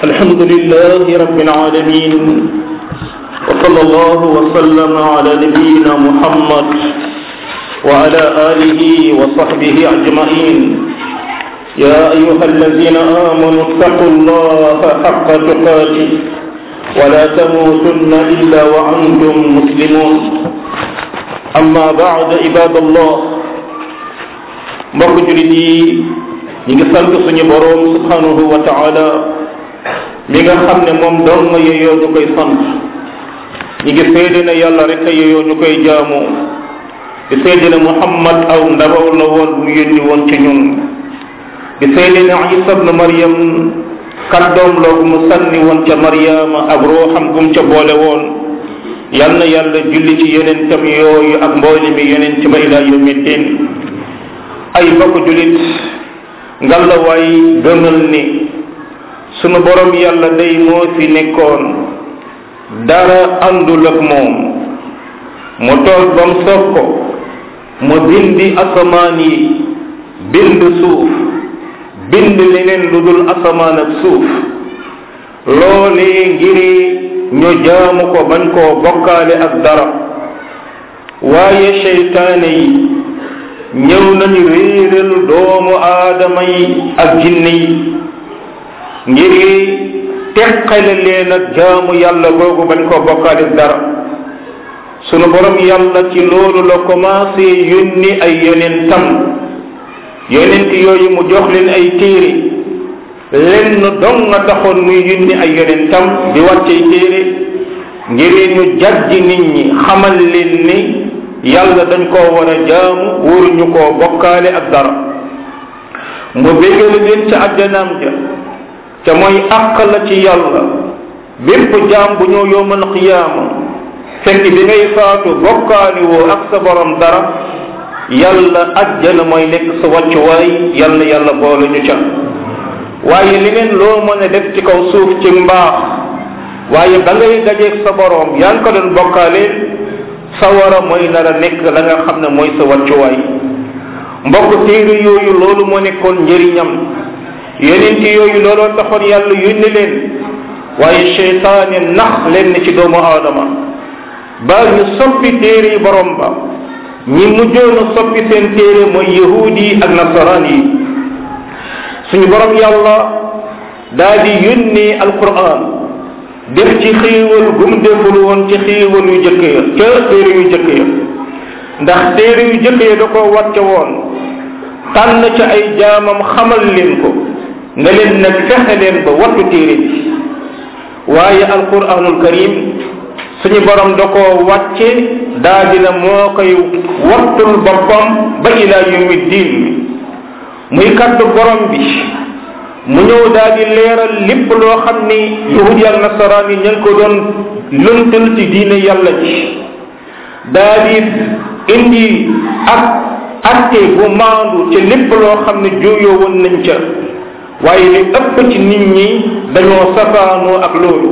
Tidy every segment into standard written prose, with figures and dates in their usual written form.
الحمد لله رب العالمين وصلى الله وسلم على نبينا محمد وعلى آله وصحبه أجمعين يا أيها الذين آمنوا اتقوا الله حق تقاته ولا تموتن إلا وأنتم مسلمون أما بعد عباد الله mbokk julit yi ñi ngi sant suñu borom subhanahu wa ta'ala mi nga xam ne moom dong nga yeyoo ñu koy sant ñi ngi seede ne yàlla rek a yeyoo ñu koy jaamu di seede ne Muhammad aw ndabaw la woon bu yónni woon ci ñun di seede ne Isa ibn Maryam kàddoom la bu mu sànni woon ca Maryama ak ruuxam gum ca boole woon yal na yàlla julli ci yonentam yooyu ak mboole mi yonent ba ila yawmi din ay mbokk julit ngalla waay gëmal ni sunu borom yàlla day moo fi nekkoon dara àndul ak moom mu toog ba mu soob ko mu bindi asamaan yi bind suuf bind leneen lu dul asamaan ak suuf loolee ngiri ñu jaamu ko bañ koo bokkaale ak dara waaye seytaane yi ñëw nañu réeral doomu aadama yi ak jinne yi ngir teqale leen ak jaamu yàlla googu bañ koo bokkaale dara sunu borom yàlla ci loolu la commencé yónni ay yonentam yonent yooyu mu jox leen ay téere lenn dong nga taxoon muy yónni ay yonentam di wàcce ay téere ngir ñu jàjji nit ñi xamal leen ni yàlla dañ koo war a jaamu wóoruñu koo bokkaale ak dara mu bégale leen ca àjjanaam ja ca mooy àq la ci yàlla bépp jaam bu ñëw yowmal qiyaama fekk bi ngay faatu bokkaali woo ak sa borom dara yàlla àjjana mooy nekk sa wàccuwaay yàlla yàlla boole ñu ca waaye leneen loo mën a def ci kaw suuf ci mbaax waaye ba ngay dajeeg sa borom yaa ngi ko doon bokkaale sawara mooy nar a nekk la nga xam ne mooy sa wàccuwaay mbokk téere yooyu loolu moo nekkoon njëriñam yonent yooyu looloo taxoon yàlla yónni leen waaye seytaane nax leen ci doomu aadama ba ñu soppi téere yi borom ba ñi mujjoon a soppi seen téere mooy yahuudi yi ak nasaraan yi suñu borom yàlla daal di yónni alquran def ci xéewal gum deful woon ci xéewal yu jëkk ya ca téere yu jëkk ya ndax téere yu jëkk ya da ko wàcce woon tànn ca ay jaamam xamal leen ko nga leen nag fexe leen ba wattu téere bi waaye alquranul karim suñu borom da koo wàcce daa dina moo koy wattul boppam ba ila yawmi diin muy kaddu borom bi mu ñëw daal di leeral lépp loo xam ni yahudi ak nasaraan yi ña ngi ko doon lëntal ci diine yàlla ji daal di indi ak atte bu maandu ci lépp loo xam ne jooyoo woon nañ ca waaye li ëpp ci nit ñi dañoo safaanoo ak loolu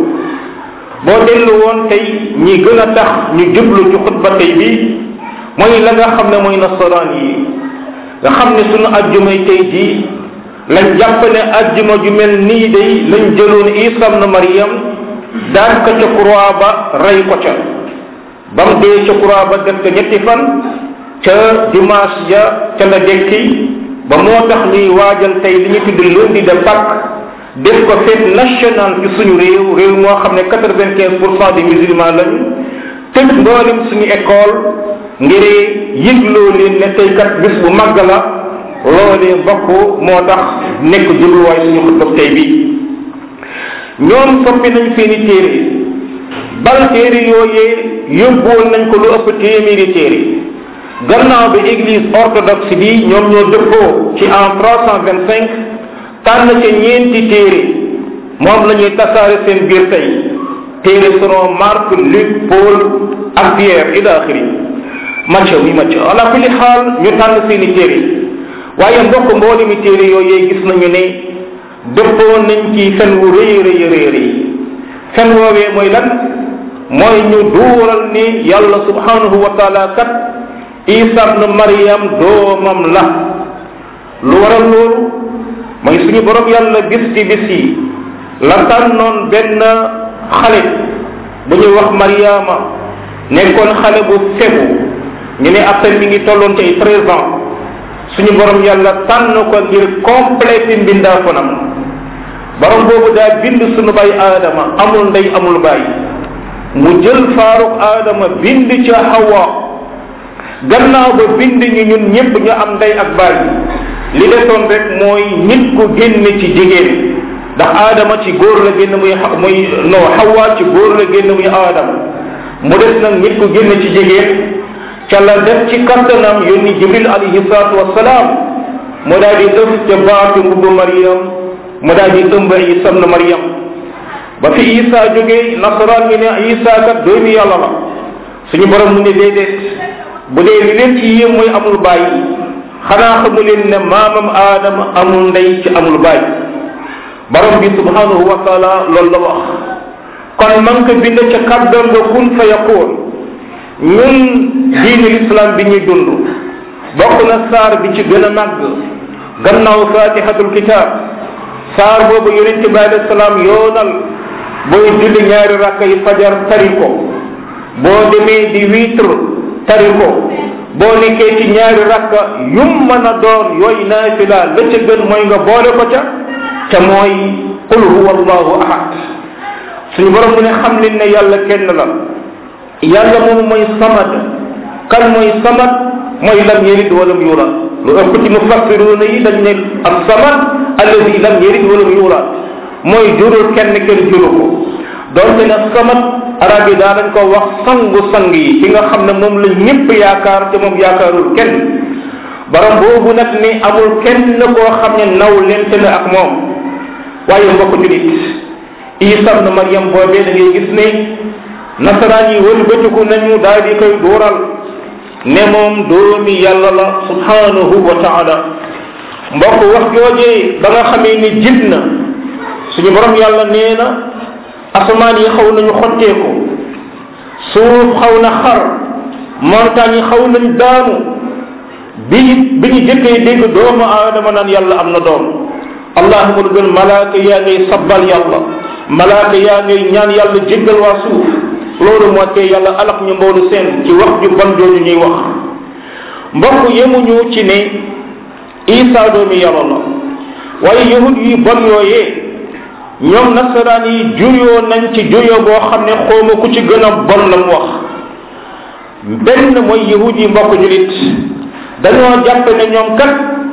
boo dellu woon tey ñi gën a tax ñu jublu ci xutba tey bi mooy la nga xam ne mooy nasaraan yi nga xam ne sunu ajjumay tey ji lañ jàpp ne ajjuma ju mel nii day lañ jëloon Isa ibn Maryam daan ko ca croix ba rey ko ca ba mu dee ca croix ba def ko ñetti fan ca dimanche ja ca la dekki ba moo tax ñuy waajal tey li ñu tudd lundi de Pâques def ko fête nationale ci suñu réew moo xam ne 95% des musulmans lañu tëj mboolem suñu école ngir yëgloo leen ne tey kat bis bu màgg la loolee mbokk moo tax nekk jubluwaay suñu xutba tey bi ñoom soppi nañ seeni téere bal téere yooyee yóbbuwoon nañ ko lu ëpp téeméeri téere gannaaw bi église orthodoxe bi ñoom ñoo dëppoo ci en 325 tànn ca ñeenti téere moom la ñuy tasaare seen biir tey téere selon Marc Luc Paul ak Pierre ila axiri Matthieu ala kulli xaal ñu tànn seeni téere waaye mbokk mboole mi téere yooyee gis nañu ne dëppoo nañ ci fen wu rëy fen woowee mooy lan mooy ñu duural ni yàlla subhanahu wa taala kat Isa ibn Maryam doomam la lu waral loolu mooy suñu borom yàlla bis ci bis yi la tànnoon benn xale bu ñuy wax Mariama nekkoon xale bu fegu ñu ne après mi ngi tolloon ci ay 13 ans suñu borom yàlla tànn ko ngir complété mbindaafonam borom boobu daa bind suñu bay aadama amul ndey amul baay mu jël faaruk aadama bind ca Hawa gannaaw ba bind ñu ñun ñëpp ñu am ndey ak baay li desoon rek mooy nit ku génn ci jigéen ndax aadama ci góor la génn muy Hawa ci góor la génn muy aadama mu des nag nit ku génn ci jigéen ca la def ci kattanam yónni Jibril alayhi salaatu wassalaam mu daal di ëf ca baatu mbubbu Mariam mu daal di ëmb Isa ibn Mariam ba fi Isa jógee nasaraan ñi ne Isa kat doomi yàlla la suñu borom mu ne déedéet bu dee li leen ci yéem mooy amul baay xanaa xamu leen ne maamam aadama amul ndey ci amul baay borom bi subhanahu wa taala loolu la wax kon man ko bind ca kàddoon nga kun fa yakun ñun diine l'islam bi ñuy dund bokk na saar bi ci gën a màgg gannaaw fatihatul kitab saar boobu yonente bi alayhi salaam yoonal booy julli ñaari rakka yi fajar tari ko boo demee di witre tari ko boo nekkee ci ñaari rakka yum mën a doon yooyu naafila la ca gën mooy nga boole ko ca mooy qul huwa allahu ahad suñu borom mu ne xam leen ne yàlla kenn la yàlla moom mooy samad kan mooy samad mooy lam yalid walam yulad lu ëpp ci mufassiruna yi dañ ne as samad alladi lam yalid walam yulad mooy jurul kenn juru ko donte ne samad arab yi daa dañ ko wax sangu sang yi ki nga xam ne moom la ñëpp yaakaar te moom yaakaarul kenn borom boobu nag ni amul kenn koo xam ne naw lente na ak moom waaye mbokk julit Isa ibn Maryam boobee da ngay gis ne nasaraan yi wëlbatiku nañu daal di koy dooral ne moom doomi yàlla la subhanahu wa taala mbokk wax joojee ba nga xamee ni jib na suñu borom yàlla nee na asamaan yi xaw nañu xotteeku suuf xaw na xar montagne yi xaw nañ daanu bi ñu jëkkee dégg doomu aadama naan yàlla am na doom allahuma lu gën malaaka yaa ngay sabbal yàlla malaaka yaa ngay ñaan yàlla jéggal waa suuf loolu moo tee yàlla alak ñu mboolu seen ci wax ju bon jooju ñuy wax mbokk yemuñu ci ne Isa doomi yàlla la waaye yahud yi bon yooyee ñoom nasaraan yi juyoo nañ ci juyoo boo xam ne xooma ku ci gën a bon la mu wax benn mooy yahud yi mbokk julit dañoo jàpp ne ñoom kat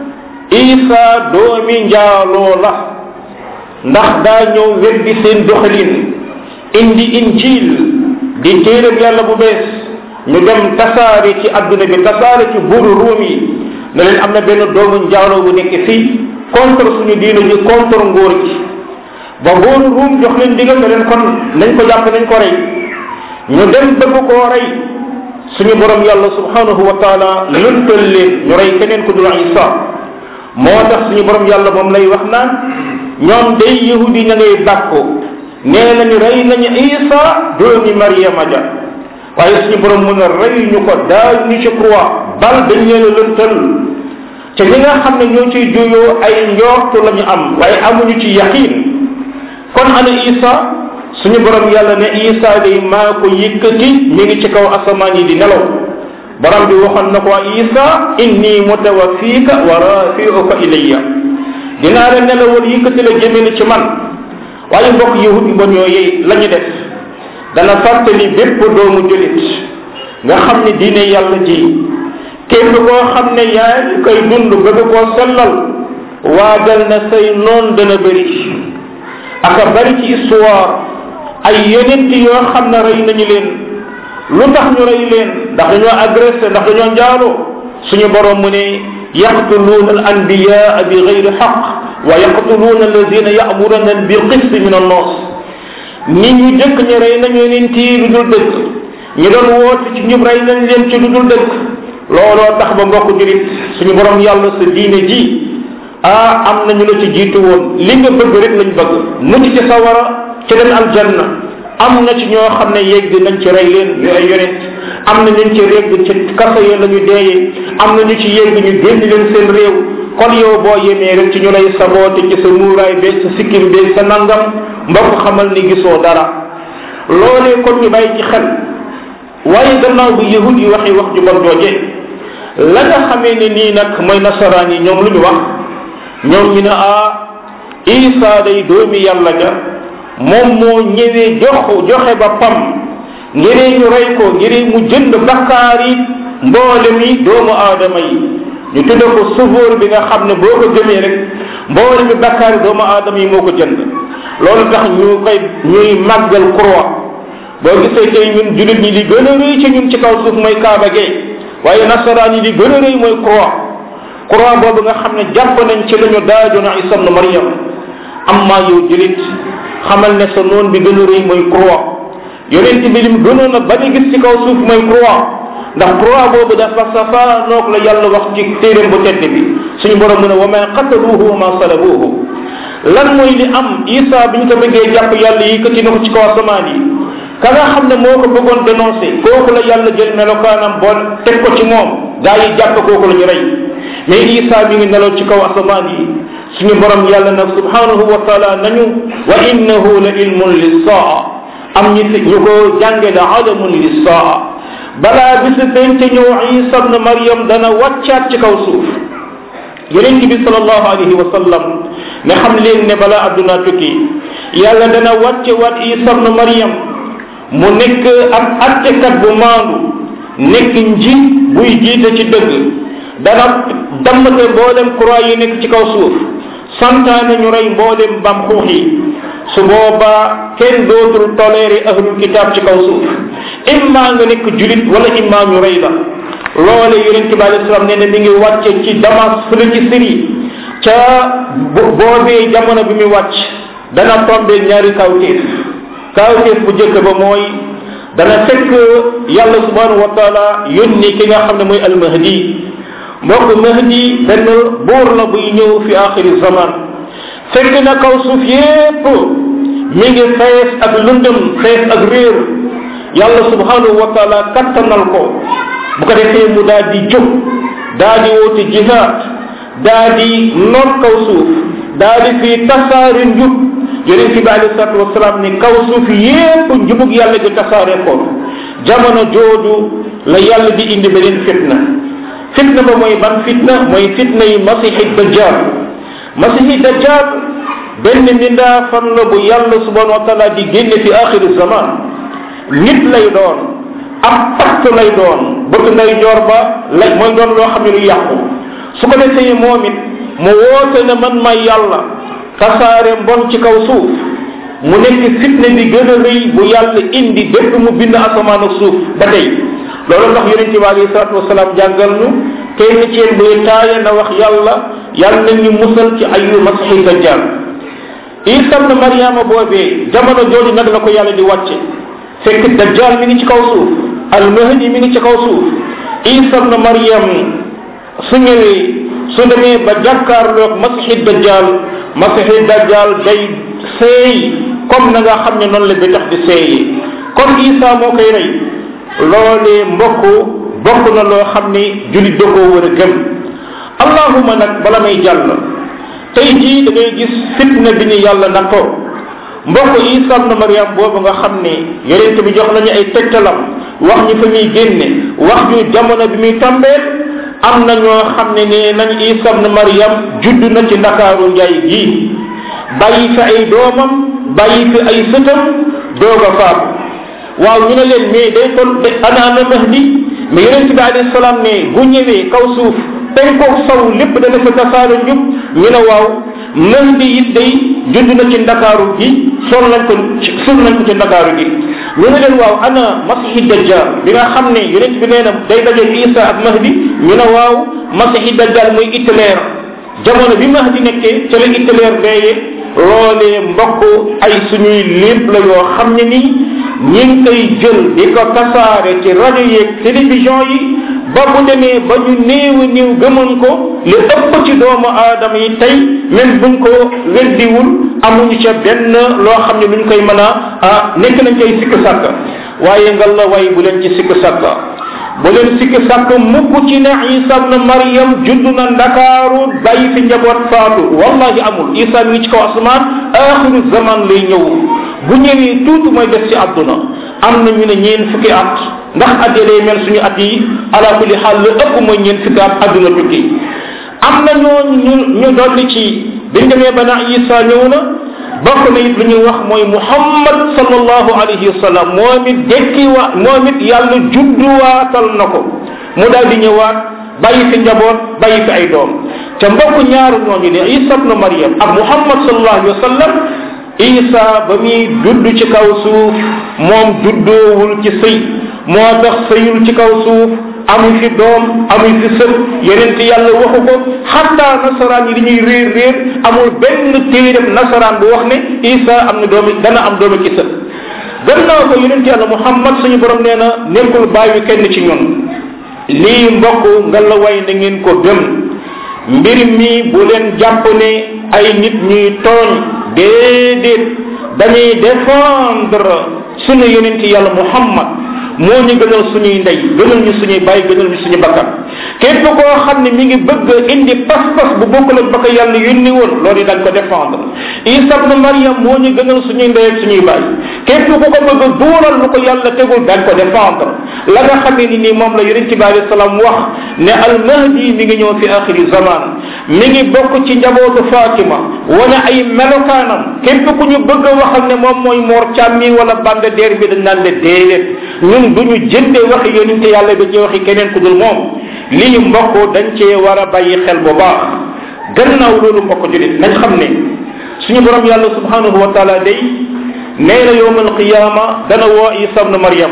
Isa doomi njaaloo la ndax daa ñëw weddi seen doxalin indi injil di téeréb yàlla bu bees ñu dem tasaare ci adduna bi tasaare ci buuru ruum yi ne leen am na benn doomu njaaloo bu nekk fii contre suñu diina ji contre ngóor gi ba buuru ruum jox leen digal ne leen kon nañ ko jàpp nañ ko rey ñu dem bëgg koo rey suñu borom yàlla subhanahu wa taala lëntal leen ñu rey keneen ku dul Isa moo tax suñu borom yàlla moom lay wax naan ñoom day yahudi ña ngay bàkko nee nañu rey nañu Isa doomi Maryama ja waaye suñu borom mën a rey ñu ko daal ñu ci croix bal dañ leen a lëntal te ñi nga xam ne ñoo ciy juyoo ay njortu la ñu am waaye amuñu ci yaqin kon ana Isa suñu borom yàlla ne Isa day maa ko yëkkati mi ngi ci kaw asamaan yi di nelaw borom bi waxoon na ko Isa inni mutawaffiika wa rafi'uka ilayya dinaa la nelawal yëkkati la jëmale ci man waaye mbokk yahudi bon yooyu la ñu def dana fàttali bépp doomu julit nga xam ne diine yàlla ji képp koo xam ne yaa ngi koy dund bëgg koo sellal waajal na say noon dana bëri aka bëri ci histoire ay yonent yoo xam ne rey nañu leen lu tax ñu rey leen ndax dañoo agressé ndax dañoo njaaloo suñu borom mu ne yaqtuluuna al anbiyaa bi gayri xaq wa yaqtuluuna alladina ya'muruna bil qist min annas nit ñu jëkk ñu rey nañu leen ci lu dul dëgg ñu doon woote ci ñub rey nañ leen ci lu dul dëgg looloo tax ba mbokk jurit suñu borom yàlla sa diine ji am nañu la ci jiitu woon li nga bëgg rek lañ bëgg mucc ci sawara ci dem aljanna am na ci ñoo xam ne yegg nañ ci rey leen ñu ay yonent am na ñu ci yegg ci kaso ya la ñu deeyee am na ñu ci yegg ñu génn leen seen réew kon yow boo yemee rek ci ñu lay saboote ci sa muuraay beeg sa sikkim beeg sa nangam mbokk xamal ni gisoo dara loolee kon ñu bàyyi ci xel waaye gannaaw bu yahud yi waxee wax ju bon jooje la nga xamee ne nii nag mooy nasaraan yi ñoom lu ñu wax ñoom ñu ne Isa day doomi yàlla ja moom moo ñëwee joxe ba pam ngir ñu rey ko ngir mu jënd bakkaar yi mboole mi doomu aadama yi ñu tudde ko sauveur bi nga xam ne boo ko gëmee rek mboole mi bakkaar yi doomu aadama yi moo ko jënd loolu tax ñuy màggal croix boo gisee tey ñun jullit ñi li gën a rëy ci ñun ci kaw suuf mooy kaaba gee waaye nasaraan yi li gën a rëy mooy croix boobu nga xam ne jàpp nañ ci lañu daajoon Isa ibn Maryam amma yow jullit xamal ne sa noon bi gën a rëy mooy croix yonent bi lim gënoon a bañ a gis ci kaw suuf mooy croix ndax croix boobu dafa safaanoog la yàlla wax ci téeréem bu tedd bi suñu borom mu ne wa ma qataluhu wa ma salabuhu lan mooy li am Isa bi ñu ko bëggee jàpp yàlla yëkkati na ko ci kaw asamaan yi ka nga xam ne moo ko bëggoon dénoncé kooku la yàlla jël melokaanam bool teg ko ci moom gaa yi jàpp kooku la ñu rey mais Isa mi ngi nelaw ci kaw asamaan yi suñu borom yàlla nag subhanahu wa taala nañu wa innahu la ilmun lissaa am ñu ko jànge la alamun lissaa balaa bisu penc ñëw Isa ibn Maryam dana wàccaat ci kaw suuf yonent bi sallallahu alayhi wa sallam ne xam leen ne balaa adduna tukki yàlla dana wàcce waat Isa ibn Maryam mu nekk ab attekat bu maandu nekk njiit buy jiite ci dëgg dana dammate mboolem croix yi nekk ci kaw suuf santaane ñu rey mboolem bam xuux yi su boobaa kenn dootul toléré ahlul kitaab ci kaw suuf imma nga nekk julit wala imma ñu rey la loole yonent bi alayhi salaam nee na mi ngi wàcce ci Damas fële ci Syrie ca boobee jamono bi muy wàcc dana tombé ñaari kawteef bu jëkk ba mooy dana fekk yàlla subhanahu wa taala yónni ki nga xam ne mooy almahdi mbokk mahdi benn buur la buy ñëw fi axiri zaman fekk na kaw suuf yépp mi ngi fees ak lëndëm fees ak réer yàlla subhanahu wa taala kattanal ko bu ko defee mu daal di jóg daal di woote jihaad daal di noot kaw suuf daal di fii tasaare njub yonent bi alayhi salaatu wasalaam ne kaw suuf yépp njubug yàlla gi tasaare ko jamono jooju la yàlla di indi beneen fitna ba mooy ban fitna mooy fitna yi masihi dajjal benn mindaa fan la bu yàlla subhanahu wa taala di génne fi axiri zaman nit lay doon ab pacte lay doon bëgg nday joor ba lay mooy doon loo xam ne lu yàqu su ko defee moom it mu woote ne man may yàlla tasaare mbon ci kaw suuf mu nekk fitne bi gën a rëy bu yàlla indi bépp mu bind asamaan ak suuf ba tey loolu ndax yonent bi alayhi salaatu wasalaam jàngal ñu kenn ci yéen buy taaya na wax yàlla nañu musal ci ayu masihi dajjal Isa ibn Maryama boobee jamono jooju nag la ko yàlla di wàcce fekk dajjal mi ngi ci kaw suuf almahdi mi ngi ci kaw suuf Isa ibn Maryam su ñëwee su demee ba jàkkaarloog masihi dajjal day seey comme na nga xam ne noonu la bi tax di seeyee kon Isa moo koy rey loolee bokk na loo xam ne julit da koo war a gëm allahuma nag bala may jàll tey jii da ngay gis fitna bi ñu yàlla nattoo mbokk Isa ibn Maryam boobu nga xam ne yonent bi jox nañu ay tegtalam wax ñu fa muy génne wax ju jamono bi muy tàmbeel am na ñoo xam ne nee nañ Isa ibn Maryam judd na ci Ndakaaru njaay gii bàyyi fi ay doomam bàyyi fi ay sëtam doog a faatu waaw ñu ne leen mais day kon ana mahdi mais yonent bi alayhi salaam ne bu ñëwee kaw suuf penkook saw lépp dana fa tasaare njub ñu ne waaw mahdi it day judd na ci Ndakaaru gi suul nañ ko ci Ndakaaru gi ñu ne leen waaw ana masihi dajjal bi nga xam ne yonent bi nee na day daje Isa ak mahdi ñu ne waaw masihi dajjal muy Hitler jamono bi mahdi nekkee ca la Hitler deeye loolee mbokk ay suñuy lépp la yoo xam ne nii ñi ngi koy jël di ko tasaare ci rajo yeeg télévision yi ba bu demee ba ñu néew gëmoon ko li ëpp ci doomu aadama yi tey même buñ ko weddiwul amuñu ca benn loo xam ne luñ koy mën a nekk nañ koy sikk sàkka waaye ngal la way bu leen ci sikk sàkka bu leen sikki sàkk mukk ci ne Isa ibn Maryam judd na Ndakaaru bàyyi fi njaboot faatu wallahi amul. Isa mi ngi ci kaw asamaan axiru zaman lay ñëw bu ñëwee tuuti mooy des ci àdduna am na ñu ne ñeen fukki at ndax at yi day mel suñu at yi ala kulli xaal lu ëpp mooy ñeen fukki at àdduna tukki am na ñu dolli ci biñ demee ba na Isa ñëw na bokk na it lu ñuy wax mooy Muhammad sallallahu alayhi wa sallam moom it yàlla judduwaatal na ko mu daal di ñëwaat bàyyi fi njaboot bàyyi fi ay doom te mbokk ñaaru ñooñu ne Isa ibn Maryam ak Muhammad sallallahu alayhi wa sallam Isa ba muy dudd ci kaw suuf moom juddoowul ci sëy moo tax sëyul ci kaw suuf amu fi doom amu fi sët yeneen yàlla waxu ko xatta nasaraan yi li ñuy réer amul benn téeram nasaraan bu wax ne Isa am na doomi dana am doomi ci sët gannaaw ko yeneen yàlla Muhammad suñu borom nee na nekkul bàyyi kenn ci ñun lii mbokk nga la way na ngeen ko gëm mbir mi bu leen jàpp ne ay nit ñuy tooñ déedéet dañuy défendre suñu yeneen yàlla Muhammad moo ñu gënal suñuy ndey gënal ñu suñuy baay gënal ñu suñu bakkan képp koo xam ne mi ngi bëgg indi pas-pas bu bokkul ak ba ko yàlla yónni woon loolu dañ ko défendre Isa ibn Maryam moo ñu gënal suñuy ndey ak suñuy baay képp ku ko bëgg a duural lu ko yàlla tegul dañ ko défendre la nga xam ne ni moom la yonent bi alayhi salaam wax ne al mahdi mi ngi ñëw fi axiri zaman mi ngi bokk ci njabootu Fatima wane ay melokaanam képp ku ñu bëgg a waxal ne moom mooy Mor Thiam mi wala bande deer bi dañ naan le déedéet ñun duñu jënde waxi yonente yàlla ba ci waxi keneen ku dul moom lii mbokk dañ cee war a bàyyi xel bu baax gannaaw loolu mbokk julit nañ xam ne suñu borom yàlla subhanahu wa taala day nee na yowmal qiyaama dana woo Isa ibn Maryam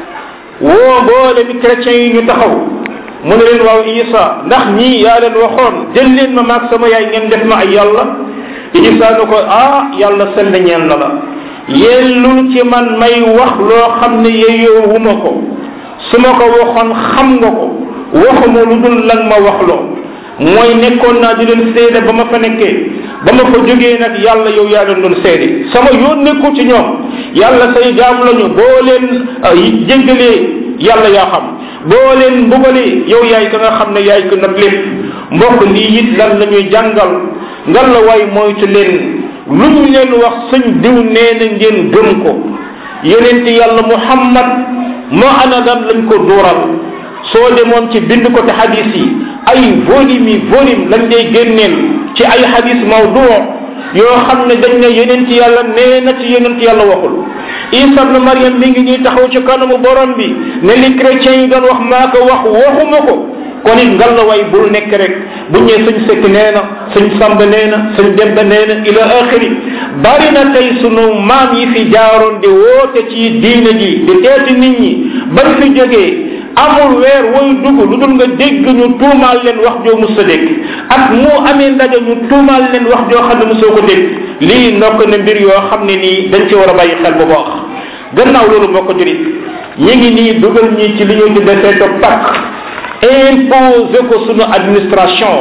woo mboole mi chrétiens yi ñu taxaw mu ne leen waaw Isa ndax ñii yaa leen waxoon jël leen ma maag sama yaay ngeen def ma ay yàlla Isa ne ko yàlla sell ñeel na la yellul ci man may wax loo xam ne yeyoowuma ko su ma ko waxoon xam nga ko waxuma lu dul lan ma wax loo mooy nekkoon naa di leen seede ba ma fa nekkee ba ma fa jógee nag yàlla yow yaa leen doon seede sama yoon nekkul ci ñoom yàlla say jaam lañu boo leen jéggalee yàlla yaa xam boo leen mbugalee yow yaay ka nga xam ne yaay ko nag lépp mbokk lii it lan la ñuy jàngal ngal la waay moytu leen lu ñu leen wax sëñ diw nee na ngeen gëm ko yonent yàlla Muhammad moo ana lan lañ ko dooral soo demoon ci bind ko te hadis yi ay volume lañ lay génneel ci ay hadis mawdu yoo xam ne dañ ne yonent yàlla nee na ci yonent yàlla waxul Isa ibn Maryam mi ngi ñuy taxaw ci kanamu borom bi ne li chrétiens yi doon wax maa ko wax waxuma ko kon it ngal la way bul nekk rek bu ñëwee sëñ Sekk nee na sëñ Samba nee na sëñ Demba nee na ila axiri bari na tey sunu maam yi fi jaaroon di woote ci diine ji di teeti nit ñi bañ fi jógee amul weer woy dugg lu dul nga dégg ñu tuumaal leen wax joo mos a dégg ak moo amee ndaje ñu tuumaal leen wax joo xam ne mosoo ko dégg lii ndokk na mbir yoo xam ne nii dañ ci war a bàyyi xel bu baax gannaaw loolu moo ko jurit ñi ngi nii dugal ñi ci li ñuy tuddee feeto Pâques imposé ko sunu administration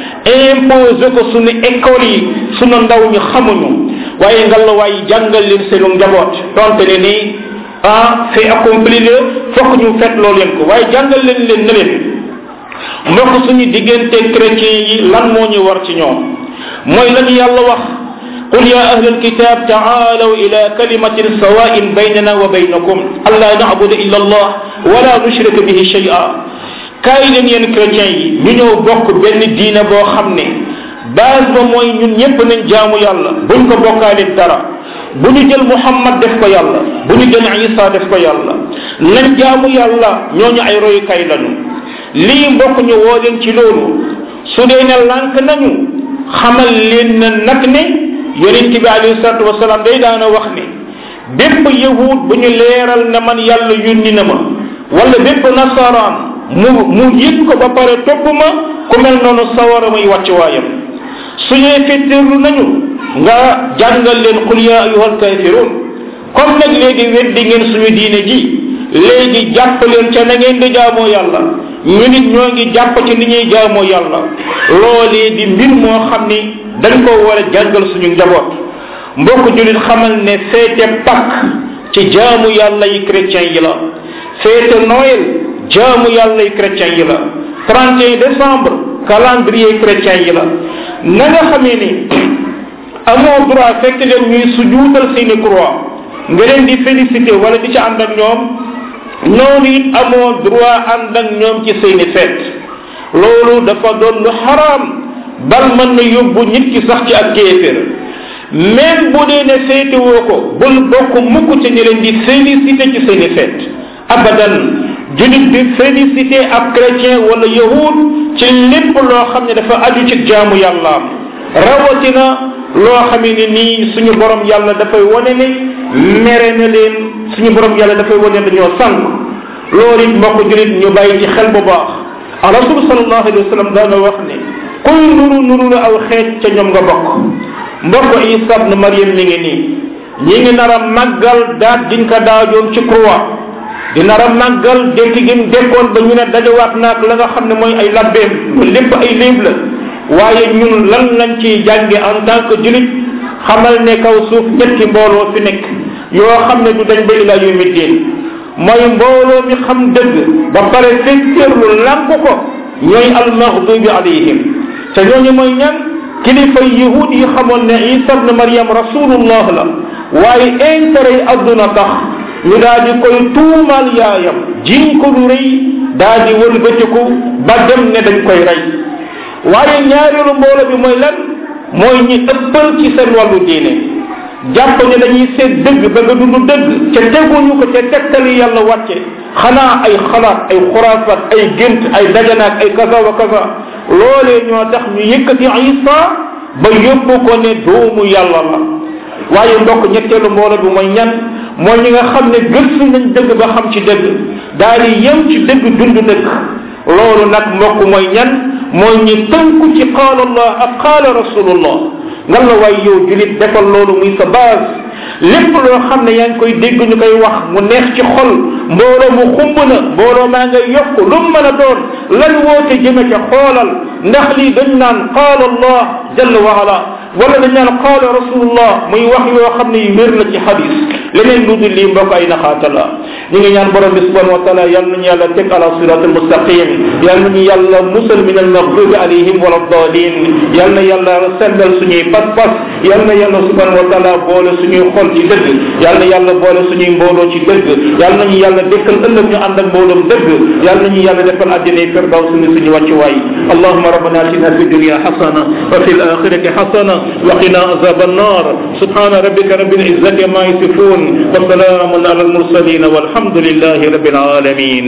imposé ko sunu école yi sunu ndaw ñu xamuñu waaye ngal la waaye jàngal leen seenu njaboot donte ne nii fait accompli la fokk ñu fet loolu leen ko waaye jàngal leen ne leen mbokk suñu diggante chrétien yi lan moo ñu war ci ñoom mooy la ñu yàlla wax qul ya ahla alkitab taalaw ila kalimatin sawain baynana wa baynakum alla na'budu illa allah wala nushrika bihi shay'a kaay leen yéen chrétiens yi ñu ñëw bokk benn diina boo xam ne base ba mooy ñun ñëpp nañ jaamu yàlla buñ ko bokkaale dara bu ñu jël Muhammad def ko yàlla bu ñu jël Isa def ko yàlla nañ jaamu yàlla ñooñu ay royukaay lañu lii mbokk ñu woo leen ci loolu su dee ne lànk nañu xamal leen na nag ne yonent bi alayhi salatu wasalaam day daana wax ne bépp yahud bu ñu leeral ne man yàlla yónni na ma wala bépp nasaraan mu yëg ko ba pare topp ma ku mel noonu sawara muy wàcc waayam suñuy fetteerlu nañu nga jàngal leen qul ya ayyuhal kafirun comme nag léegi weddi ngeen suñu diine ji léegi jàpp leen ca na ngeen di jaamoo yàlla ñu nit ñoo ngi jàpp ci ni ñuy jaamoo yàlla loolee di mbir moo xam ni dañ ko war a jàngal suñu njaboot mbokk julit xamal ne feete Pâques ci jaamu yàlla yi chrétien yi la feete Noël jaamu yàlla yi chrétien yi la 31 décembre calendrier chrétien yi la na nga xamee ni amoo droit fekk leen ñuy sujuutal seeni croix nga leen di félicité wala di ci ànd ak ñoom noonu it amoo droit ànd ak ñoom ci seeni fête loolu dafa doon lu xaraam bal mën na yóbbu nit ki sax ci ak kéefér même bu dee ne féetewoo ko bul bokk mukk ci ñu leen di félicité ci seeni fête abadan julit di félicité ab chrétien wala yahud ci lépp loo xam ne dafa aju ci jaamu yàllaam rawatina loo xamee ni nii suñu borom yàlla dafay wane ne mere na leen suñu borom yàlla dafay wane ne dañoo sànq loolu it mbokk julit ñu bàyyi ci xel bu baax rasul sallallahu alayhi wa sallam daana wax ne kuy nuru la aw xeet ca ñoom nga bokk mbokk Isa ibn Maryam mi ngi nii ñi ngi nar a màggal daat diñ ko daajoon ci croix di nar a màggal dekki gi mu dekkoon ba ñu ne dajawaat naag la nga xam ne mooy ay labbeem lépp ay léeb la waaye ñun lan lañ ciy jànge en tant que julit xamal ne kaw suuf ñetti mbooloo fi nekk yoo xam ne du dañ ba ila yawmi diin mooy mbooloo mi xam dëgg ba pare fekkeerlu lànk ko ñooy almaghdubi alayhim te ñooñu mooy ñan kilifa yahud yi xamoon ne Isa ibn Maryam rasulullah la waaye intérêt yi adduna tax ñu daal di koy tuumal yaayam jiñ ko lu rëy daal di wëlbatiku ba dem ne dañ koy rey waaye ñaareelu mbooloo bi mooy lan mooy ñi ëppal ci seen wàllu diine jàpp ne dañuy seet dëgg ba nga dund dëgg ca teguñu ko ca tegtali yàlla wàcce xanaa ay xalaat ay xuraafaat ay gént ay dajanaak ay kaza wa kaza loolee ñoo tax ñu yëkkati Isa ba yóbbu ko ne doomu yàlla la waaye ndokk ñetteelu mbooloo bi mooy ñan mooy ñi nga xam ne gëstu nañ dëgg ba xam ci dëgg daal di yem ci dëgg dund dëgg loolu nag mbokk mooy ñan mooy ñi tënku ci qaala allah ak qaala rasulullah nga la waay yow julit defal loolu muy sa base lépp loo xam ne yaa ngi koy dégg ñu koy wax mu neex ci xol mbooloo mu xumb na mbooloo maa ngay yokk lu mu mën a doon lan woote jëme ca xoolal ndax lii dañ naan qaala allah jalla wa ala wala dañ naan qaala rasulullah muy wax yoo xam ne yu wér la ci xadis leneen lu dul lii mbokk ay naxaata la ñu ngi ñaan borom bi subhanahu wa taala yal nañu yàlla teg ala sirat al mustaqim yal nañu yàlla musal min al maghdubi alayhim wala dalin yal na yàlla sellal suñuy pas-pas yal na yàlla subhanahu wa taala boole suñuy xol ci dëgg yal na yàlla boole suñuy mbooloo ci dëgg yal nañu yàlla dekkal ëllëg ñu ànd ak mbooloom dëgg yal nañu yàlla defal àddina firdaws suñu wàccuwaay allahumma rabbana atina fi dunya hasana wa fil akhirati hasana wa qina azab an-nar subhana rabbika rabbil izzati ma yasifun wa salamun ala al mursalin walhamdulillahi rabbil alamin